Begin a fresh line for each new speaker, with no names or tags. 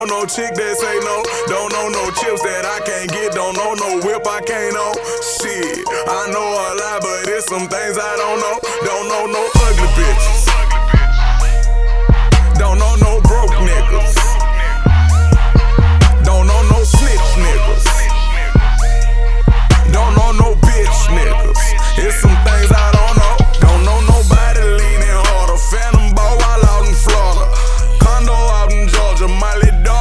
No chick that say no, don't know no chips that I can't get, don't know no whip I can't own. Shit, I know a lot, but it's some things I don't know no ugly bitches, don't know no broke niggas.